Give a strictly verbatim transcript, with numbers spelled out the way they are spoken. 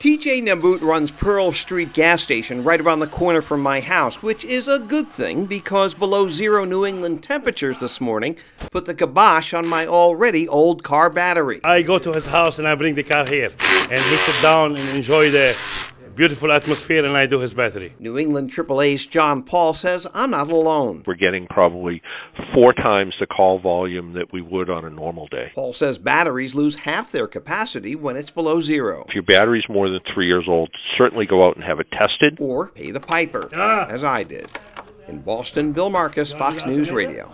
T J Nabut runs Pearl Street gas station right around the corner from my house, which is a good thing because below zero New England temperatures this morning put the kibosh on my already old car battery. I go to his house and I bring the car here, and he sit down and enjoy the beautiful atmosphere, and I do his battery. New England triple A's John Paul says I'm not alone. We're getting probably four times the call volume that we would on a normal day. Paul says batteries lose half their capacity when it's below zero. If your battery's more than three years old, certainly go out and have it tested. Or pay the piper, Ah. as I did. In Boston, Bill Marcus, Fox News Radio.